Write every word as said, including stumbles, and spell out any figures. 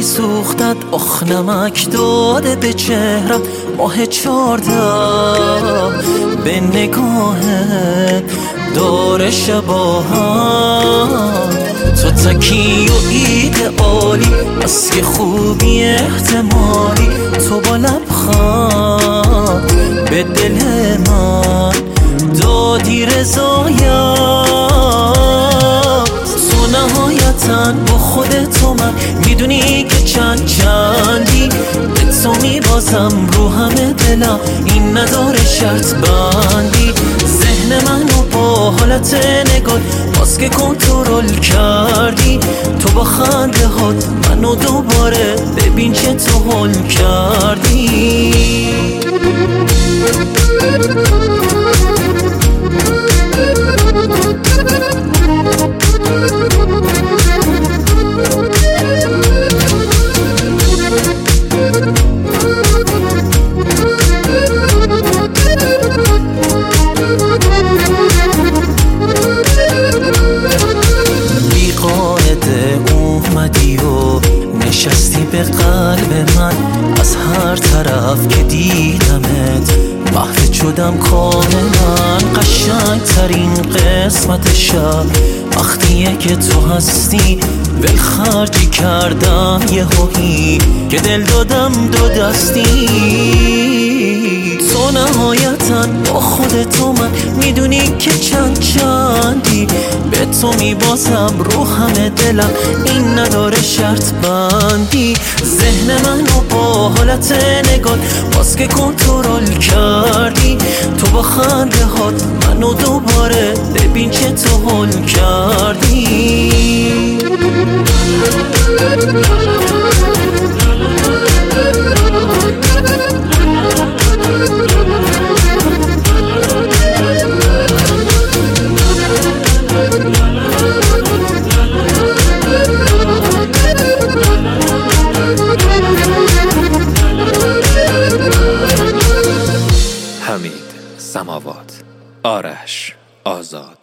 سوختت آخ نمک داده به چهرم ماه چارده به نگاهت داره شباهت تو تکی و ایدئالی از که خوبی احتمالی تو با لبخند به دل من دادی رضایت تو نهایتاً با خودتو من میدونی که چند چندی به تو میبازم رو همه دلم این نداره شرط بندی ذهن منو با حالت نگاه باز که کنترل کردی تو با خنده هات منو دوباره ببین چه تو حل کردی اومدی و نشستی به قلب من از هر طرف که دیدمت محو شدم کاملا قشنگ ترین قسمت شب وقتیه که تو هستی ولخرجی کردم یه هویی که دل دادم دو دستی تو نهایتاً با خودتو من میدونی که چند چندی به تو میبازم رو همه دلم این نداره شرط بندی ذهن منو با حالت نگاه باز که کنترل کردی تو با خنده هات منو دوباره ببین چه تو حل کردی حمید سماوات، آرش آزاد.